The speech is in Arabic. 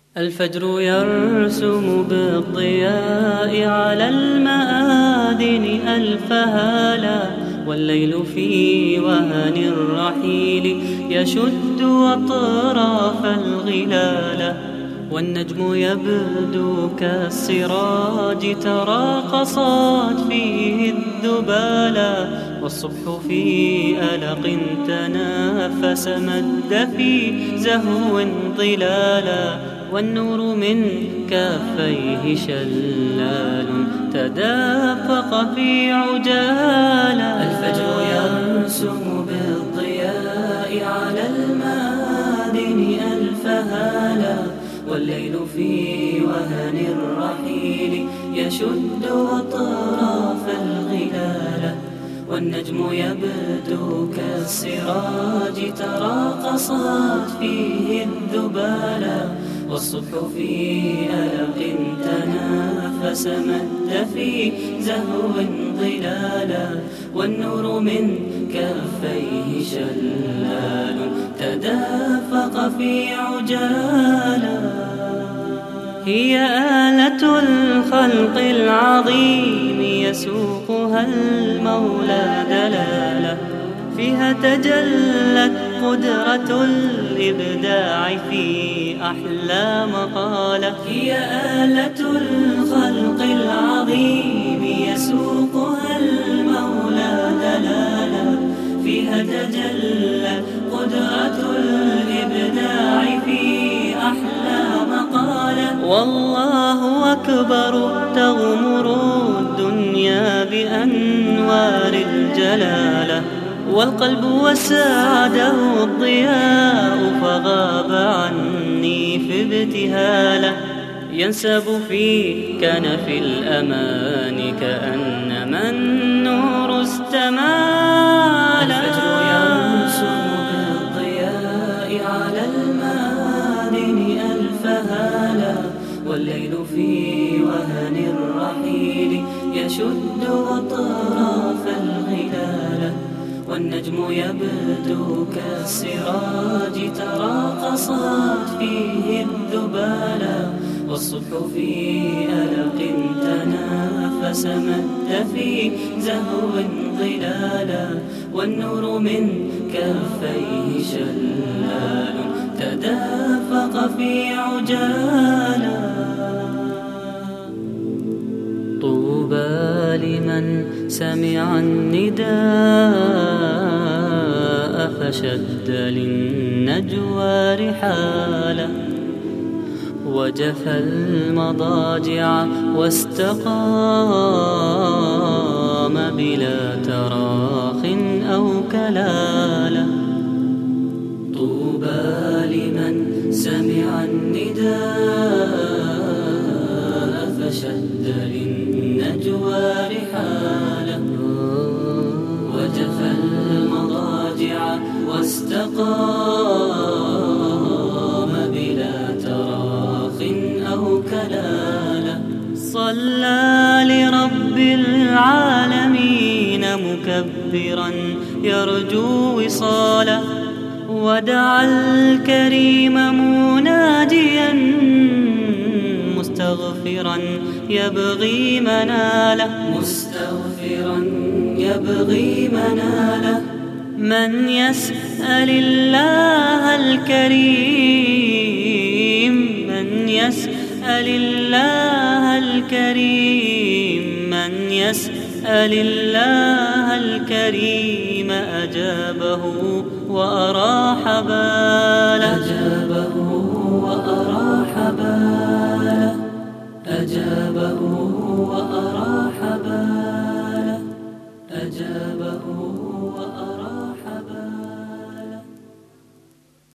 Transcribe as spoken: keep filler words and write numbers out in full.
الفجر يرسم بالضياء على المآذن ألف هالا، والليل في وهن الرحيل يشد أطراف الغلال، والنجم يبدو كالسراج تراقصت فيه الذبالا، والصبح في ألق تنافس مد في زهو ظلالا، والنور من كافيه شلال تدافق في عجالا. الفجر يرسم بالضياء على المآذن ألف هالا، والليل في وهن الرحيل يشد أطراف الغلال، والنجم يبدو كالسراج تراقصت فيه الذبالا، والصبح في ألق تنافس مد في زهو ظلالا، والنور من كافيه شلال تدافق في عجالا. هي آلة الخلق العظيم يسوقها المولى دلالا، فيها تجلت قدرة الإبداع في أحلى مقالة. هي آلة الخلق العظيم يسوقها المولى دلالا، فيها تجلت قدرة الإبداع في أحلى مقالة. والله أكبر تغمر الدنيا بأنوار الجلالة، والقلب وسعده الضياء فغاب عني في ابتهاله، ينسب في كنف الأمان كأنما النور استمالا. الفجر يرسم بالضياء على المآذن ألف هالا، والليل في وهن الرحيل يشد أطراف الغلال، والنجم يبدو كالسراج تراقصت فيه الذبالا، والصبح في ألق تنافس مد في زهو ظلالا، والنور من كافيه شلال تدافق في عجالا. طوبى لمن سمع النداء فشد للنجوى رحاله، وجفى المضاجع واستقام بلا تراخ أو كلالة. طوبى لمن سمع النداء فشد للنجوى رحاله، وجفى المضاجع واستقام بلا تراخ أو كلالة. صلى لرب العالمين مكبرا يرجو وصاله، ودعا الكريم مناجيا مستغفرا يبغي مناله، مستغفرا يبغي مناله. من يسأل الله الكريم، من يسأل الله الكريم، من يسأل الله الكريم أجابه وأراح باله.